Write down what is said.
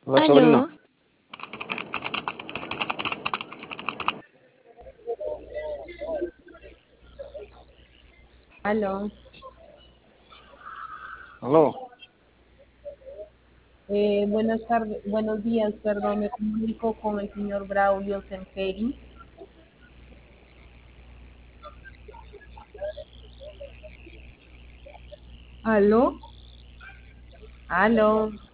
Hola, sobrino. Aló, Aló, Aló. buenas tardes, buenos días, perdón, me comunico con el señor Braulio Semperi. Aló, aló.